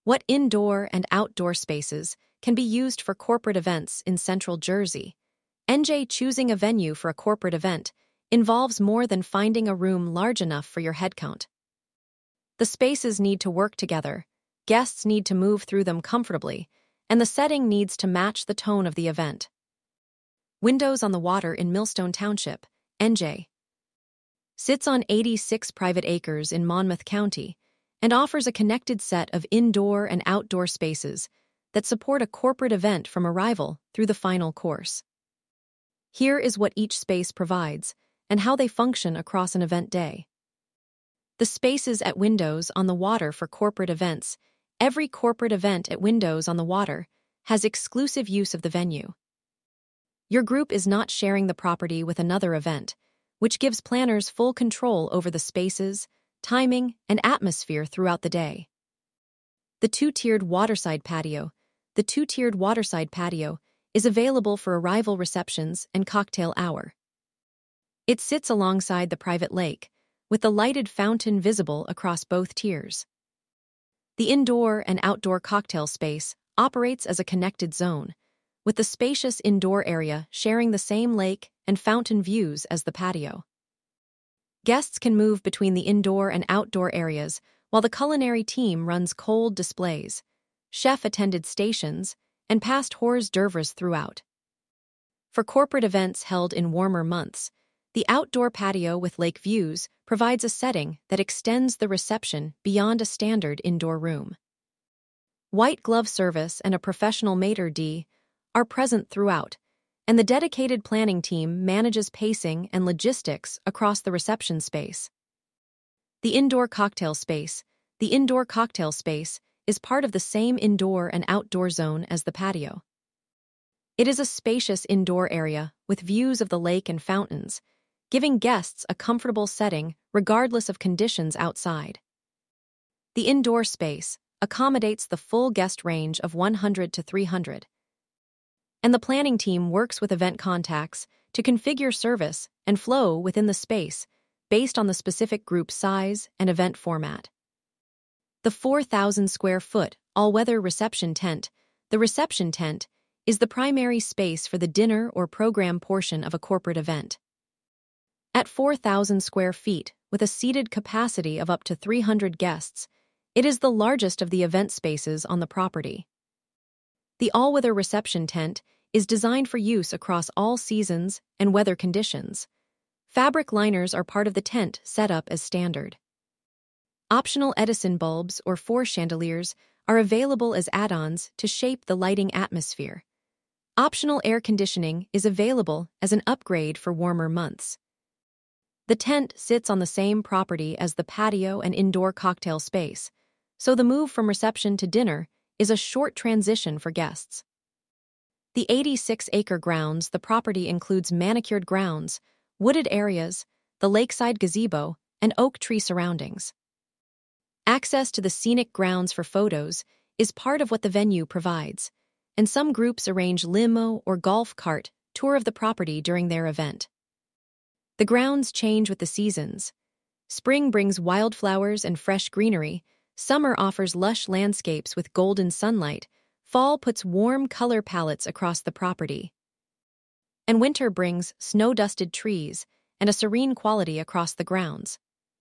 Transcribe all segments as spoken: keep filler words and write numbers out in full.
What indoor and outdoor spaces can be used for corporate events in Central Jersey? N J choosing a venue for a corporate event involves more than finding a room large enough for your head count. The spaces need to work together, guests need to move through them comfortably, and the setting needs to match the tone of the event. Windows on the Water in Millstone Township, N J. Sits on eighty-six private acres in Monmouth County and offers a connected set of indoor and outdoor spaces that support a corporate event from arrival through the final course. Here is what each space provides and how they function across an event day. The spaces at Windows on the Water for corporate events. Every corporate event at Windows on the Water has exclusive use of the venue. Your group is not sharing the property with another event, which gives planners full control over the spaces, timing, and atmosphere throughout the day. The two-tiered waterside patio. The two-tiered waterside patio is available for arrival receptions and cocktail hour. It sits alongside the private lake, with the lighted fountain visible across both tiers. The indoor and outdoor cocktail space operates as a connected zone, with the spacious indoor area sharing the same lake and fountain views as the patio. Guests can move between the indoor and outdoor areas while the culinary team runs cold displays, chef-attended stations, and past hors d'oeuvres throughout. For corporate events held in warmer months, the outdoor patio with lake views provides a setting that extends the reception beyond a standard indoor room. White glove service and a professional maitre d' are present throughout, and the dedicated planning team manages pacing and logistics across the reception space. The indoor cocktail space. The indoor cocktail space is part of the same indoor and outdoor zone as the patio. It is a spacious indoor area with views of the lake and fountains, giving guests a comfortable setting regardless of conditions outside. The indoor space accommodates the full guest range of one hundred to three hundred. And the planning team works with event contacts to configure service and flow within the space based on the specific group size and event format. The four thousand square foot all-weather reception tent. The reception tent is the primary space for the dinner or program portion of a corporate event. At four thousand square feet, with a seated capacity of up to three hundred guests, it is the largest of the event spaces on the property. The all-weather reception tent is designed for use across all seasons and weather conditions. Fabric liners are part of the tent set up as standard. Optional Edison bulbs or four chandeliers are available as add-ons to shape the lighting atmosphere. Optional air conditioning is available as an upgrade for warmer months. The tent sits on the same property as the patio and indoor cocktail space, so the move from reception to dinner is a short transition for guests. The eighty-six acre grounds. The property includes manicured grounds, wooded areas, the lakeside gazebo, and oak tree surroundings. Access to the scenic grounds for photos is part of what the venue provides, and some groups arrange limo or golf cart tour of the property during their event. The grounds change with the seasons. Spring brings wildflowers and fresh greenery, summer offers lush landscapes with golden sunlight, fall puts warm color palettes across the property, and winter brings snow-dusted trees and a serene quality across the grounds.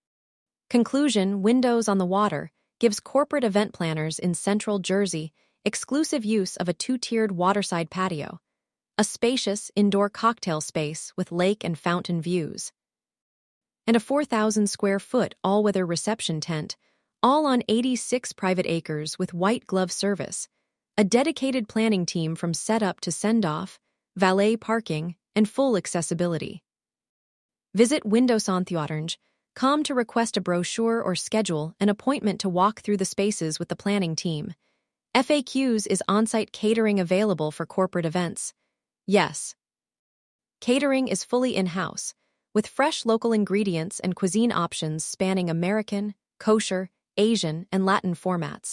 Conclusion: Windows on the Water gives corporate event planners in Central Jersey exclusive use of a two-tiered waterside patio, a spacious indoor cocktail space with lake and fountain views, and a four thousand square foot all-weather reception tent, all on eighty-six private acres with white glove service, a dedicated planning team from setup to send-off, valet parking, and full accessibility. Visit Windows on the Water dot com to request a brochure or schedule an appointment to walk through the spaces with the planning team. F A Qs: Is on-site catering available for corporate events? Yes. Catering is fully in-house, with fresh local ingredients and cuisine options spanning American, kosher, Asian, and Latin formats.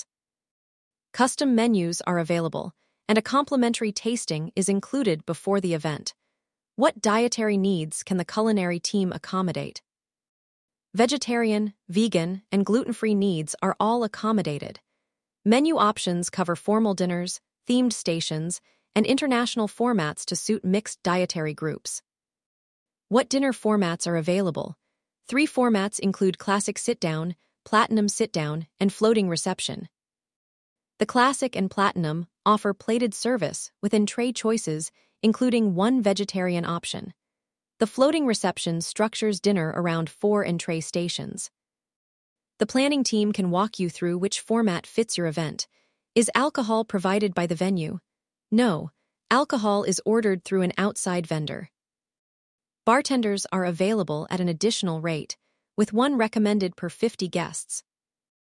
Custom menus are available, and a complimentary tasting is included before the event. What dietary needs can the culinary team accommodate? Vegetarian, vegan, and gluten-free needs are all accommodated. Menu options cover formal dinners, themed stations, and international formats to suit mixed dietary groups. What dinner formats are available? Three formats include classic sit-down, platinum sit-down, and floating reception. The classic and platinum offer plated service with tray choices, including one vegetarian option. The floating reception structures dinner around four tray stations. The planning team can walk you through which format fits your event. Is alcohol provided by the venue? No, alcohol is ordered through an outside vendor. Bartenders are available at an additional rate, with one recommended per fifty guests.